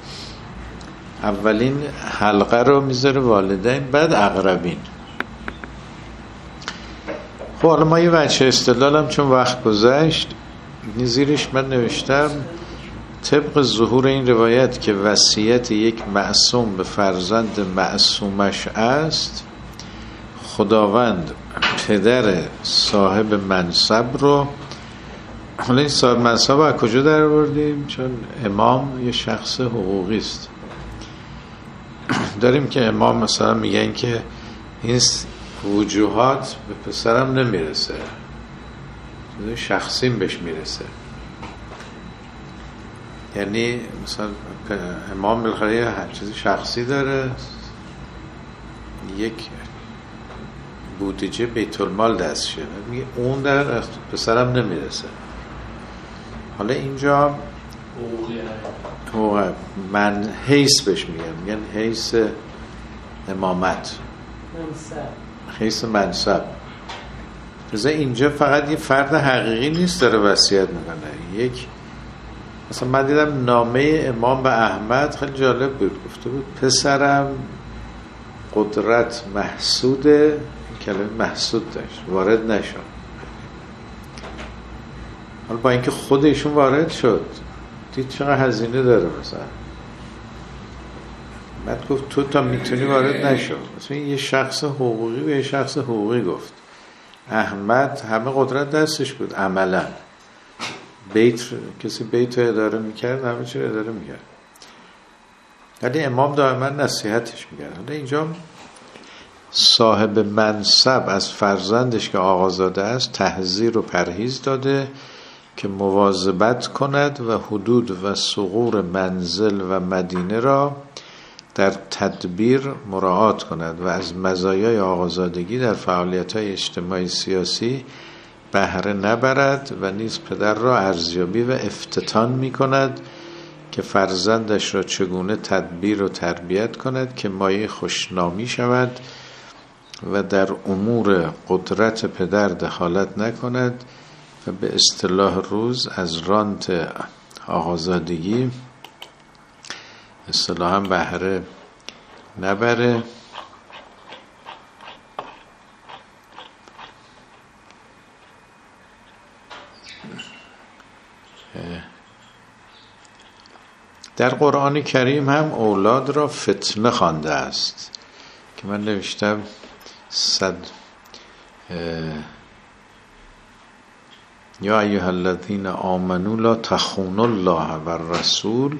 [SPEAKER 1] اولین حلقه رو میذاره والدین بعد اقربین. خب حالا ما یه وجه استدلالم چون وقت گذشت زیرش من نوشتم طبق ظهور این روایت که وصیت یک معصوم به فرزند معصومش است، خداوند پدر صاحب منصب رو، حالا این صاحب منصب رو از کجا در آوردیم؟ چون امام یه شخص حقوقی است. داریم که امام مثلا میگن که این وجوهات به پسرم نمیرسه، شخصیم بهش میرسه. یعنی مثلا امام بالاخره هر چیزی شخصی داره، یک بودجه بیت المال دستشه، میگه اون در پسرم نمیرسه. حالا اینجا حقوقی من حیث بهش میگن، میگن حیث امامت، حیث منصب. مثلا اینجا فقط یه فرد حقیقی نیست داره وصیت میکنه. یک مثلا من دیدم نامه امام به احمد خیلی جالب بود، گفته بود پسرم قدرت محسوده، این کلمه محسود داشت، وارد نشد. حالا با اینکه خودشون وارد شد، دید چقدر هزینه داره. مثلا بعد گفت تو تا میتونی وارد نشو. مثلا یه شخص حقوقی به یه شخص حقوقی گفت. احمد همه قدرت دستش بود عملا، بیت کسی بیت رو اداره میکرد، همه چی رو اداره میکرد، ولی امام دائما نصیحتش میکرد. حالا اینجا صاحب منصب از فرزندش که آقازاده است تحذیر و پرهیز داده که مواظبت کند و حدود و ثغور منزل و مدینه را در تدبیر مراعات کند و از مزایای آقازادگی در فعالیت‌های اجتماعی سیاسی بهره نبرد و نیز پدر را ارزیابی و افتتان می کند که فرزندش را چگونه تدبیر و تربیت کند که مایه خوشنامی شود و در امور قدرت پدر دخالت نکند و به اصطلاح روز از رانت آقازادگی اصطلاحاً بهره نبره. در قرآن کریم هم اولاد را فتنه خوانده است که من نوشتم صد یا ایها الذین آمنوا لا تخونوا الله و الرسول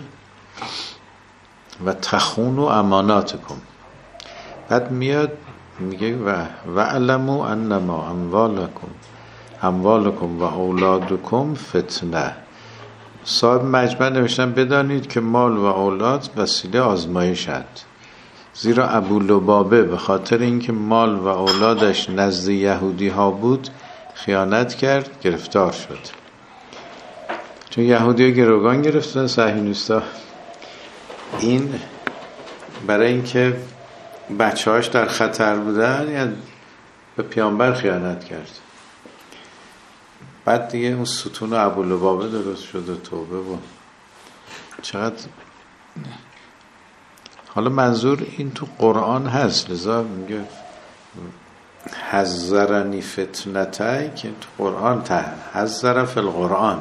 [SPEAKER 1] و تخونوا اماناتکم. بعد میاد میگه و وعلموا انما اموالکم اموالکم و اولادکم فتنه. صاحب مجمع نوشتن بدانید که مال و اولاد وسیله آزمایشند، زیرا ابو لبابه به خاطر اینکه مال و اولادش نزد یهودی ها بود خیانت کرد، گرفتار شد. چون یهودی ها گروگان گرفتن صهیونیستا، این برای اینکه بچه هاش در خطر بودن یعنی به پیامبر خیانت کرد. بعد دیگه اون ستون ابو لبابه درست شد و توبه بود. چقدر حالا منظور این تو قرآن هست، لذا میگه حذرنی فتنتای که تو قرآن ته حذر فی القرآن،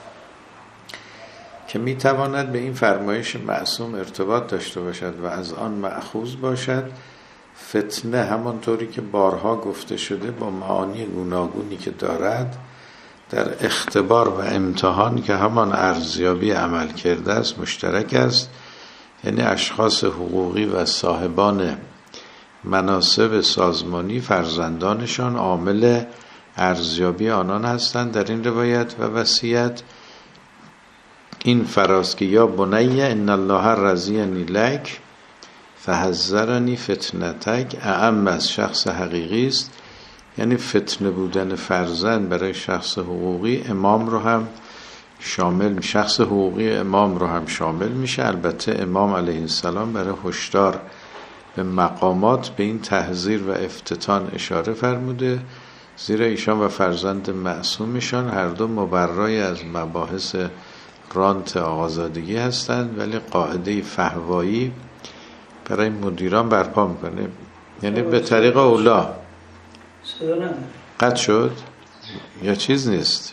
[SPEAKER 1] که میتواند به این فرمایش معصوم ارتباط داشته باشد و از آن مأخوذ باشد. فتنه همانطوری که بارها گفته شده با معانی گوناگونی که دارد در اختبار و امتحان که همان ارزیابی عمل کرده است مشترک است. یعنی اشخاص حقوقی و صاحبان مناصب سازمانی فرزندانشان عامل ارزیابی آنان هستند. در این روایت و وصیت این فراز که یا بنی ان الله رضینی لک فحذرنی فتنتک اعم از شخص حقیقی است، یعنی فتنه بودن فرزند برای شخص حقوقی امام رو هم شامل، شخص حقوقی امام رو هم شامل میشه. البته امام علیه السلام برای هشدار به مقامات به این تحذیر و افتتان اشاره فرموده، زیرا ایشان و فرزند معصومشان هر دو مبرای از مباحث رانت آقازادگی هستند، ولی قاعده فهوایی برای مدیران برپا میکنه، یعنی به طریق اولا. قطع شد یا چیز نیست،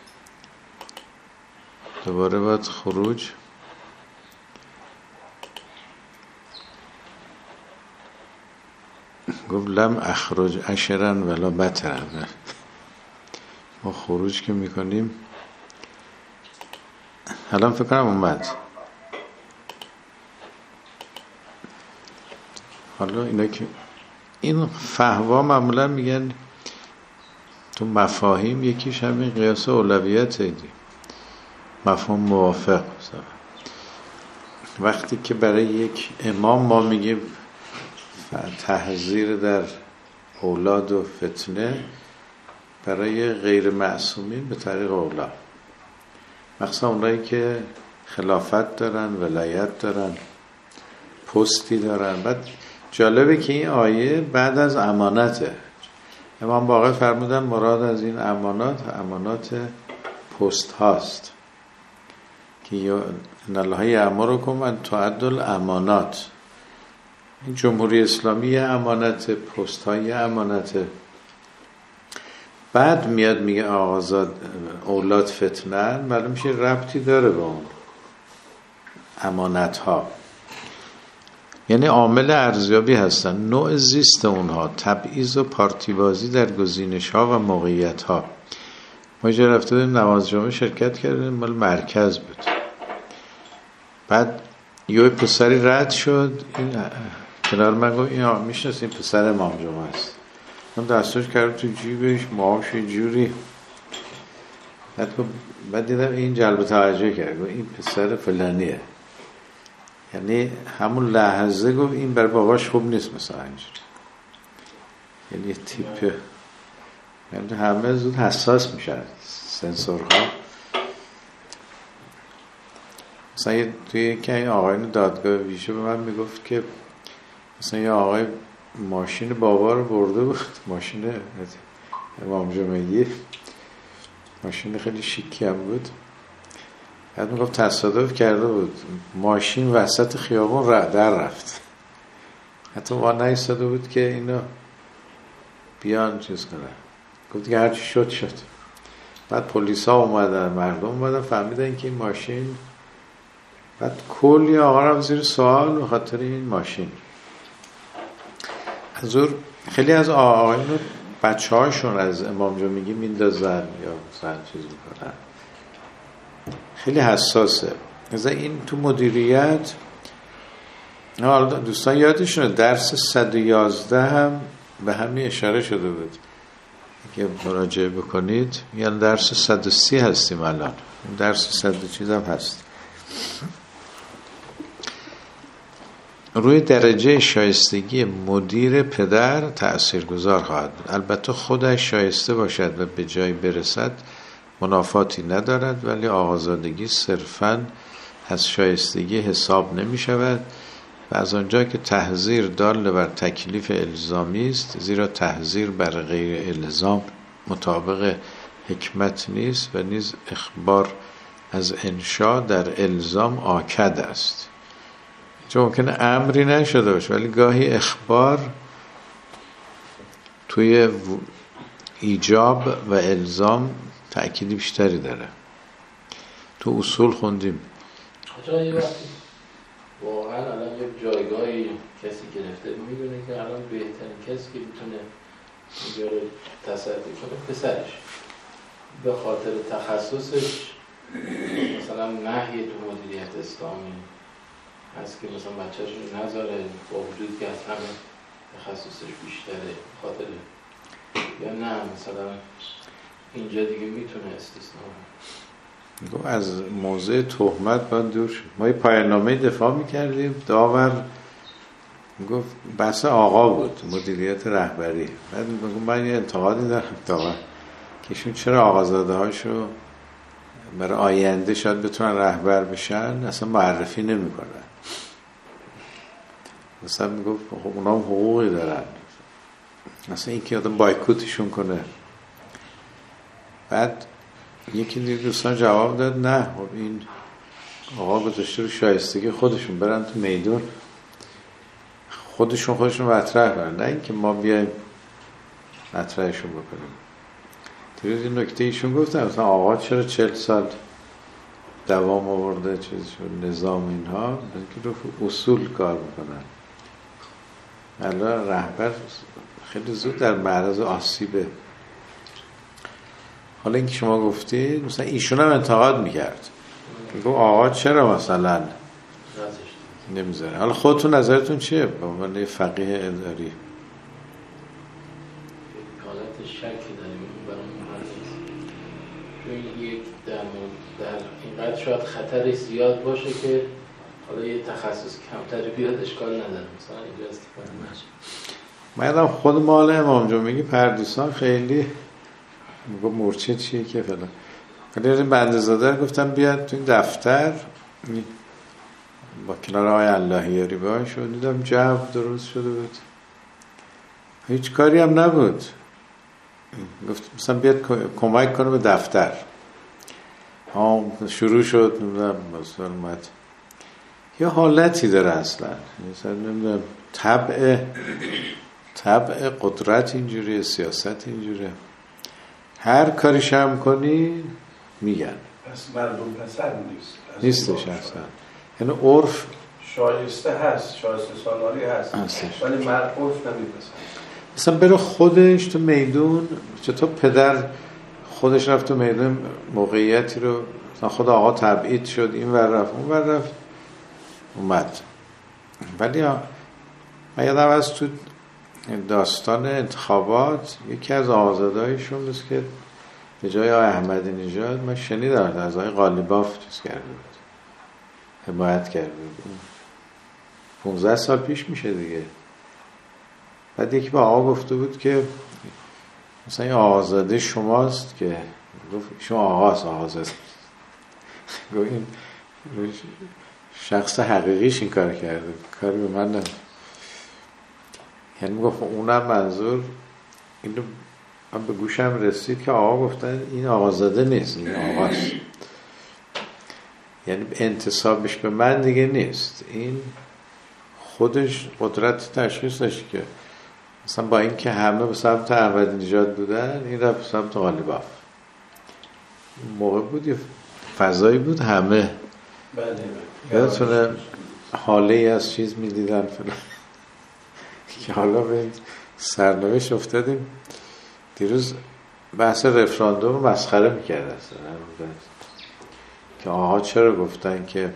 [SPEAKER 1] دوباره باید خروج. گفت لم اخرج عشرن ولا بترن. ما خروج که میکنیم الان فکر کنم اومد. حالا اینا که این فهوا معمولا میگن تو مفاهیم یکیش همین قیاس اولویت دی، مفهوم موافق. وقتی که برای یک امام ما میگیم تحذیر در اولاد و فتنه، برای غیر معصومین به طریق اولا، مخصوصا اونایی که خلافت دارن، ولایت دارن، پستی دارن. بعد جالبه که این آیه بعد از امانته. امام باقر فرمودن مراد از این امانات امانات پست هاست که ان الله یأمرکم ان تؤدوا الامانات. این جمهوری اسلامی امانت، پست های امانت. بعد میاد میگه آقازاد اولاد فتنه، معلوم میشه ربطی داره به اون امانت ها، یعنی عامل ارزیابی هستن. نوع زیست اونها، تبعیض و پارتیبازی در گزینش ها و موقعیت ها. ما اینجا رفته بودیم نماز جمعه شرکت کردیم، مال مرکز بود. بعد یه پسری رد شد، این کنار من گفت این میشنست این پسر امام جمعه است. من دستش کرد تو جیبش، معاش جوری. بعد دیدم این جلب توجه کرد، گفت این پسر فلانیه. یعنی همون لحظه گفت این بر باباش خوب نیست مثلا اینجوری. یعنی یه تیپ، یعنی همه زود حساس میشن سنسورها. مثلا توی یکی این آقایون دادگاه ویژه به من میگفت که مثلا یه آقای ماشین بابا رو برده بود، ماشین امام جمعه، ماشین خیلی شیکی هم بود. بعد میگفت تصادف کرده بود، ماشین وسط خیابون در رفت، حتی ما نایستاده بود که اینو بیان چیز کنه. گفت که هرچی شد شد. بعد پلیس ها اومدن، مردم اومدن، فهمیدن که این ماشین، بعد کلی آقا رو زیر سوال به خاطر این ماشین. حضور خیلی از آقایون رو بچه هاشون از امام جمعه میگی میندازن یا مثلا چیز میکنن، خیلی حساسه. مثلا این تو مدیریت، حالا دوستان یادشونه درس صد و یازده هم به همین اشاره شده بود، اگه مراجعه بکنید. یعنی درس صد و سی هستیم الان، درس صد چیز هم هست. روی درجه شایستگی مدیر پدر تأثیرگذار خواهد بود. البته خودش شایسته باشد و به جای برسد منافاتی ندارد، ولی آقازادگی صرفاً از شایستگی حساب نمی شود و از آنجا که تحذیر دال بر تکلیف الزامی است، زیرا تحذیر بر غیر الزام مطابق حکمت نیست و نیز اخبار از انشاء در الزام آکد است. چون ممکنه امری نشده باشه ولی گاهی اخبار توی ایجاب و الزام تأکیدی بیشتری داره. تو اصول خوندیم
[SPEAKER 3] جایی وقتی واقعا الان یک جایگاهی کسی گرفته میدونه که الان بهترین کسی که میتونه اینجا رو تصرف کنه پسرش به خاطر تخصصش، مثلا نهی تو مدیریت اسلامی هست که مثلا بچه‌ش رو نذاره با وجود که از همه تخصصش بیشتره خاطر، یا نه مثلا اینجا دیگه میتونه استثناء
[SPEAKER 1] گفت از موضع تهمت باید دور شد. ما یه پایان‌نامه دفاع میکردیم، داور گفت بحث آقا بود، مدیریت رهبری. بعد میگم من یه انتقادی دارم داور که ایشون چرا آقازاده هاشو برای آینده شاید بتونن رهبر بشن اصلا معرفی نمیکنن. مثلا میگفت اونا هم حقوقی دارن، مثلا این که آدم بایکوتشون کنه. بعد یکی دیگه دوستان جواب داد نه خب این آقا گذاشته رو شایستگی خودشون برن تو میدون خودشون خودشون مطرح کنن، نه اینکه ما بیایم مطرحشون بکنیم. دیروز این نکته ایشون گفتن مثلا آقا چرا چهل سال دوام آورده چیز شد نظام اینها، که رو اصول کار میکنن. الان رهبر خیلی زود در معرض آسیبه. حالا اینکه شما گفتید مثلا ایشون هم انتقاد میکرد، میگو آقا چرا مثلا نمیذاره. حالا خودتون نظرتون چیه به عنوان فقیه اداری؟
[SPEAKER 3] حالت شکی داریم برای این یک در در اینقدر شاید خطرش زیاد باشه که حالا یه تخصص کمتری بیاد اشکال نداره، مثلا اینجا استفاده نشه.
[SPEAKER 1] من خود مال امام جمعه پردیسان خیلی میگم مورچه چیه که فلان، ولی این بنده زاده گفتم بیاد تو این دفتر با کنار آقای اللهیاری باید شد، دیدم جو درست شده بود، هیچ کاری هم نبود. گفت مثلا بیاد کمک کنه به دفتر. ها شروع شد نمیدونم مثلا اومد یه حالتی داره اصلا، مثلا نمیدونم طبع طبع قدرت اینجوریه، سیاست اینجوریه، هر کاری شم کنی میگن.
[SPEAKER 4] پس مردم پسر نیست
[SPEAKER 1] نیستش اصلا، یعنی عرف
[SPEAKER 4] شایسته هست، شایسته سالاری هست هستش. ولی مرد عرف نمیپسند.
[SPEAKER 1] مثلا بره خودش تو میدون، چطور پدر خودش رفت تو میدون موقعیتی رو مثلا خود آقا تبعید شد این ور رفت اون ور رفت اومد. ولی من یادم از تو داستان انتخابات یکی از آزادایشون بود که به جای آقای احمدی نژاد من شنیدم از آقای قالیباف چیز کرده بود، حمایت کرده بود. پونزده سال پیش میشه دیگه. بعد یکی با آقا گفته بود که مثلا این آزاده شماست، که گفت شما آقاست آزاده. گفت این شخص حقیقیش این کار کرده، کاری به من نداره. یعنی میگفت اونم منظور اینو من به گوشم رسید که آقا گفتن این آقازاده نیست، این آقاست. یعنی انتصابش به من دیگه نیست، این خودش قدرت تشخیص داشت که مثلا با این که همه به سمت احمدی نژاد بودن این رفت به سمت قالیباف. موقع بود یه فضایی بود همه یادتونه حاله ای از چیز میدیدن فلان که حالا به سرنوشت افتادیم. دیروز بحث رفراندوم مسخره میکرد اصلا که آها چرا گفتن که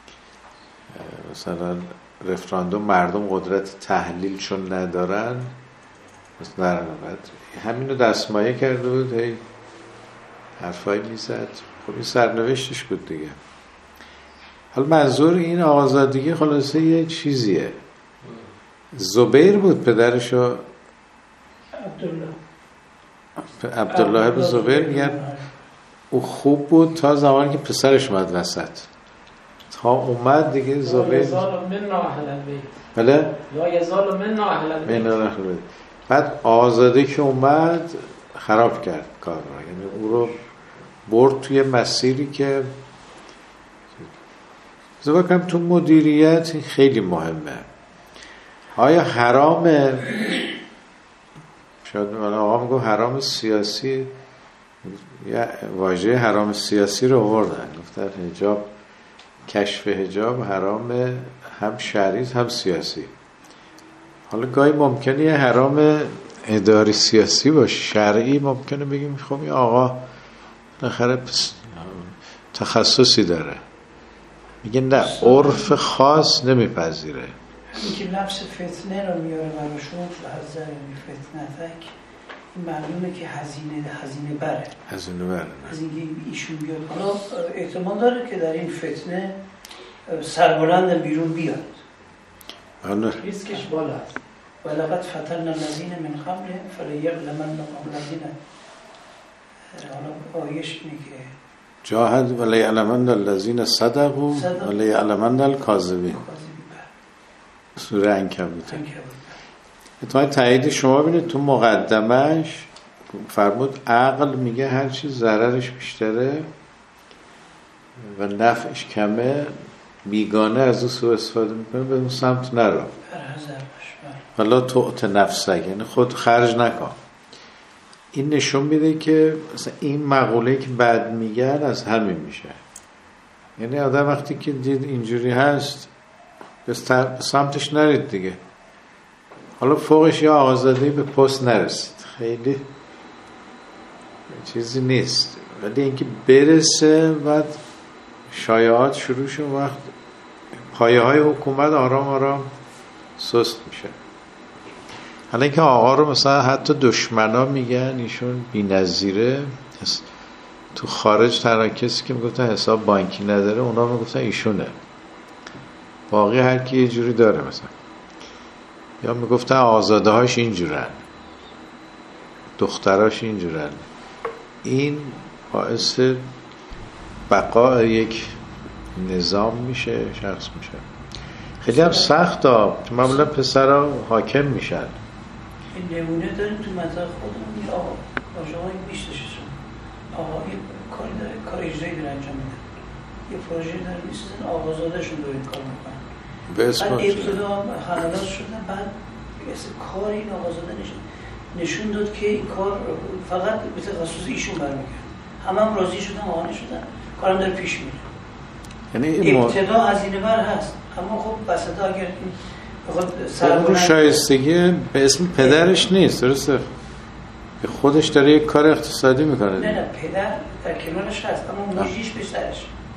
[SPEAKER 1] مثلا رفراندوم مردم قدرت تحلیل چون ندارن مثلا همینو دستمایه کرده بود، هی حرفایی میزد. خب این سرنوشتش بود دیگه. حالا منظور این آزادگی خلاصه یه چیزیه. زبیر بود پدرشو
[SPEAKER 2] عبدالله
[SPEAKER 1] عبدالله به زبیر میگن او خوب بود تا زمانی که پسرش اومد وسط، تا اومد دیگه زبیر بله
[SPEAKER 2] یا یزال من اهل
[SPEAKER 1] البیت. بعد آزادی که اومد خراب کرد کار رو، یعنی او رو برد توی مسیری که تو بکنم تو مدیریت خیلی مهمه. آیا حرامه؟ شاید آقا میگو حرام سیاسی، یا واژه حرام سیاسی رو آوردن، گفتن حجاب، کشف حجاب حرام هم شرعی هم سیاسی. حالا گاهی ممکنه یه حرام اداری سیاسی باشه، شرعی ممکنه بگیم خب این آقا بالاخره تخصصی داره، میگه نه عرف خاص نمیپذیره.
[SPEAKER 5] این که لفظ فتنه رو میاره براشون از ذره فتنتک، این معلومه که هزینه هزینه بره
[SPEAKER 1] هزینه بره
[SPEAKER 5] از اینکه ایشون بیاد. حالا احتمال داره که در این فتنه سربلند بیرون بیاد،
[SPEAKER 2] ریسکش بالا است.
[SPEAKER 5] ولقد فتن الذین من قبل فلیعلمن الذین، حالا آیش اینه که
[SPEAKER 1] جاهد ولیعلمن الذین صدقوا ولیعلمن الکاذبین، سوره عنکبوت. تا تایید شما ببینید تو مقدمش فرمود عقل میگه هر چی ضررش بیشتره و نفعش کمه بیگانه از اون سوء استفاده میکنه، به اون سمت نرو. ولا تعت نفسک، یعنی خود خرج نکن. این نشون میده که مثلا این مقوله که بعد میگن از همین میشه. یعنی آدم وقتی که دید اینجوری هست به سمتش نرید دیگه. حالا فوقش یا آقازادهی به پست نرسید، خیلی چیزی نیست، ولی اینکه برسه و شایعات شروع شد، وقت پایه های حکومت آرام آرام سست میشه. حالا اینکه آقا رو مثلا حتی دشمنا میگن ایشون بی‌نظیره، تو خارج تنها کسی که میگفتن حساب بانکی نداره اونا میگفتن ایشونه، باقی هر کی یه جوری داره. مثلا یا میگفتن آزاده هاش اینجورن، دختراش اینجورن. این باعث بقا یک نظام میشه، شخص میشه. خیلی هم سخت ها، معمولا پسرها حاکم میشن.
[SPEAKER 5] این نمونه داریم تو منطقه خودمون، این آقا آجاهای میشتششون آقا یه کاری داره، کار اجرایی داره انجام میدن، یه پروژه داره میسازن، آقازاده شون داره این کار میکنن. بعد ابتدا حملات شدن، بعد مثل کار این آقازاده نشون نشون داد که این کار فقط به تخصص ایشون برمیگرد. همه هم راضی شدن، آقانه شدن، کارم داره پیش میره. یعنی ابتدا هزینه بر هست، اما خب وسط اگر این بخواد سربلند
[SPEAKER 1] شایستگی به اسم پدرش نیست، درسته؟ خودش داره یک کار اقتصادی میکنه.
[SPEAKER 5] نه نه پدر در کنارش هست، اما مجریش به سرش.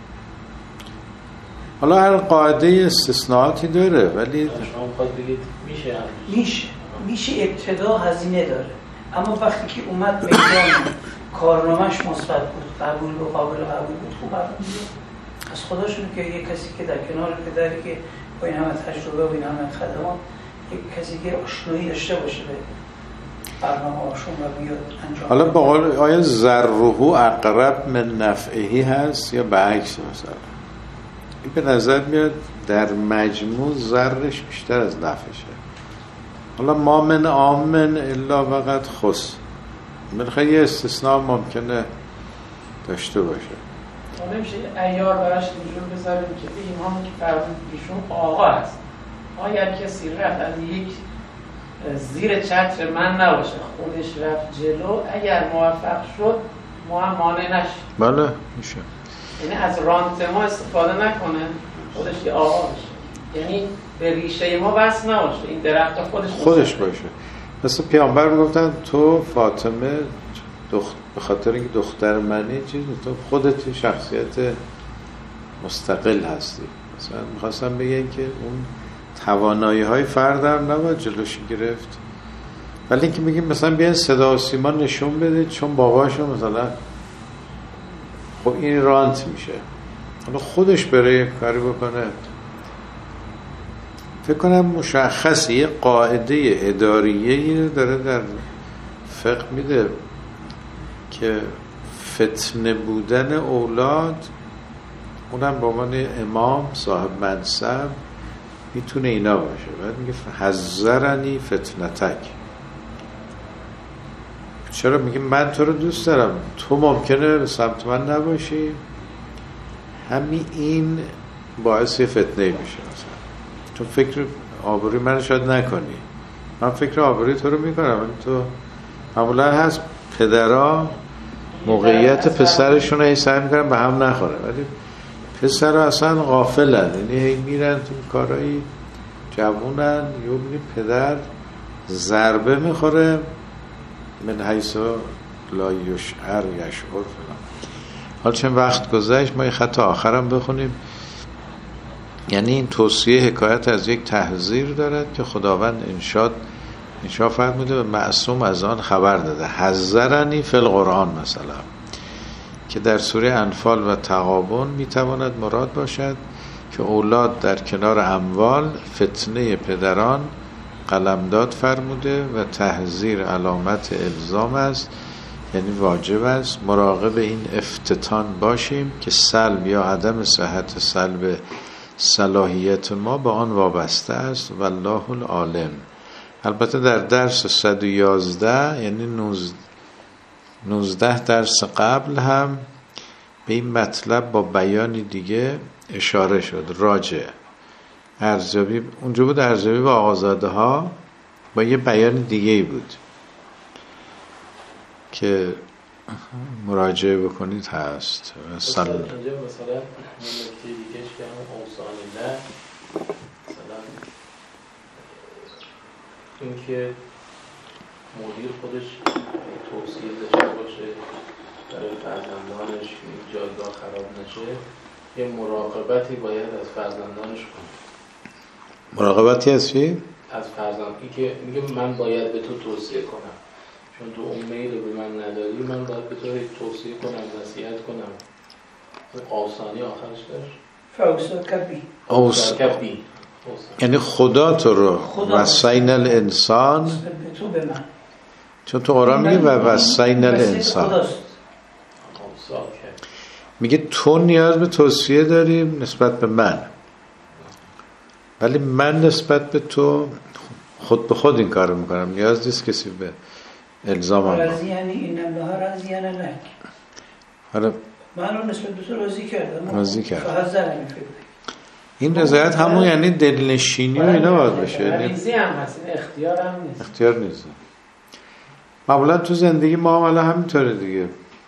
[SPEAKER 1] حالا هر قاعده استثناءاتی داره، ولی
[SPEAKER 3] شما میخواد بگید میشه
[SPEAKER 5] میشه میشه ابتدا هزینه داره، اما وقتی که اومد میدان کارنامه‌اش مثبت بود، قبول و قابل قبول بود، خوب بود از خداشون که یک کسی که در کنار پدری که با این همه تجربه و این همه خدمات، یک کسی که آشنایی داشته باشه به برنامه هاشون و بیاد انجام.
[SPEAKER 1] حالا با قول آیا ضرره اقرب من نفعه هست یا بعکس؟ مثلا این به نظر میاد در مجموع ضررش بیشتر از نفعشه. حالا ما من آمن الا وقت خص، من یه استثناء ممکنه داشته باشه.
[SPEAKER 2] ما نمیشه ایار براش اینجور بذاریم که بگیم همون که فرمون ایشون آقا هست، اگر کسی رفت از یک زیر چتر من نباشه خودش رفت جلو، اگر موفق شد ما هم مانع نشید.
[SPEAKER 1] بله میشه.
[SPEAKER 2] یعنی از رانت ما استفاده نکنه، خودش یه آقا بشه، یعنی به ریشه ما بس نباشه، این درخت خودش
[SPEAKER 1] خودش باشه. مثلا پیامبر میگفتن تو فاطمه دخت... به خاطر اینکه دختر منی چیز تو خودت شخصیت مستقل هستی. مثلا میخواستم بگم که اون توانایی های فرد هم نباید جلوش گرفت، ولی اینکه میگیم مثلا بیاین صدا و سیما نشون بده چون باباشو مثلا خب این رانت میشه، حالا خودش بره یک کاری بکنه. فکر کنم مشخصه یه قاعده اداریه‌ای داره در فقه میده که فتنه بودن اولاد، اونم با عنوان امام صاحب منصب میتونه اینا باشه. بعد میگه حذرنی فتنتک، چرا؟ میگه من تو رو دوست دارم، تو ممکنه سمت من نباشی. همین این باعث یه فتنه میشه مثلا. تو فکر آبروی من شاید نکنی، من فکر آبروی تو رو میکنم. تو معمولا هست پدرها موقعیت پسرشون رو سعی میکنن به هم نخوره، ولی پسرها اصلا غافلن، یعنی هی میرن تو کارهایی، جوونن، یه بینی پدر ضربه میخوره من حیث لا یشعر یشعر فلان. حالا چند وقت گذشت، ما یه خط آخرم بخونیم. یعنی این توصیه حکایت از یک تحذیر دارد که خداوند انشاد انشا فرموده و معصوم از آن خبر داده. حذرنی فی القرآن مثلا، که در سوره انفال و تغابن میتواند مراد باشد که اولاد در کنار اموال فتنه پدران قلمداد فرموده و تحذیر علامت الزام است، یعنی واجب است مراقب این افتتان باشیم که سلب یا عدم صحت سلب صلاحیت ما به آن وابسته است. والله العالم. البته در درس صد و یازده یعنی نوزده درس قبل هم به این مطلب با بیانی دیگه اشاره شد. راجع ارزیابی اونجا بود، ارزیابی با آقازاده ها با یه بیان دیگه بود که مراجعه بکنید هست.
[SPEAKER 3] مثلا اینجا مثلا نکته دیگهش که همون اوصان الله، مثلا این که مدیر خودش توصیه داشته باشه برای فرزندانش که این جایگاه خراب نشه، یه مراقبتی باید از فرزندانش کنه.
[SPEAKER 1] مراقبتی از چی؟
[SPEAKER 3] از فرزند. این که میگه من باید به تو توصیه کنم، چون تو اون میل به من نداری، من باید به تو توصیه کنم، نصیحت کنم. آسانی آخرش داشت
[SPEAKER 5] فوسا کبی
[SPEAKER 1] اوس
[SPEAKER 3] کبی،
[SPEAKER 1] یعنی خدا تو رو وصین الانسان،
[SPEAKER 5] تو به من،
[SPEAKER 1] چون تو قرآن میگه و وصین الانسان، میگه تو نیاز به توصیه داریم نسبت به من، ولی من نسبت به تو خود به خود این کارو میکنم، نیاز نیست کسی به الزامم کنه.
[SPEAKER 5] راضی یعنی این الله راضی یعنی لک.
[SPEAKER 1] حالا
[SPEAKER 5] من رو نسبت به تو راضی کردم،
[SPEAKER 1] راضی کردم.
[SPEAKER 5] فقط زنم فکر.
[SPEAKER 1] این رضایت همون یعنی دلنشینی و اینا باید بشه، یعنی
[SPEAKER 2] ریزی هم هست، اختیار هم نیست.
[SPEAKER 1] اختیار نیست. معمولا تو زندگی ما عملا همینطوره دیگه.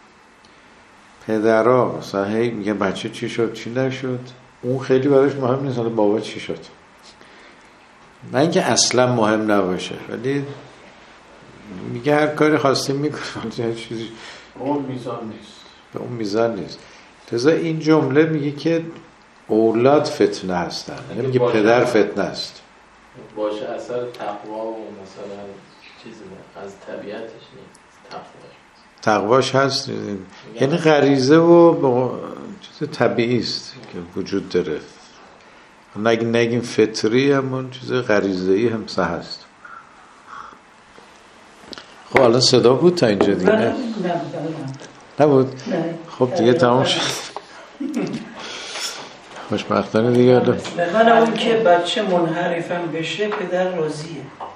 [SPEAKER 1] پدرها مثلا هی میگن بچه چی شد چی نشد، اون خیلی براش مهم نیست، حالا بابا چی شد. نه اینکه اصلا مهم نباشه، ولی میگه هر کاری خواستیم میکنه، هر چیزی
[SPEAKER 4] اون میزان نیست،
[SPEAKER 1] به اون میزان نیست. لذا این جمله میگه که اولاد فتنه هستن، یعنی میگه پدر فتنه است.
[SPEAKER 3] باشه اثر تقوا و مثلا چیزی از طبیعتش نیست، تقواش
[SPEAKER 1] تقواش هست، یعنی غریزه و چیز طبیعی است که وجود داره. نگیم نگیم فطری، همون چیز غریزه‌ای هم سه هست. خب الان صدا بود تا اینجا دیگه؟ نه نبود؟ خب دیگه تمام شد. خوشبختانه دیگه.
[SPEAKER 5] من اون که بچه منحرفم بشه پدر راضیه.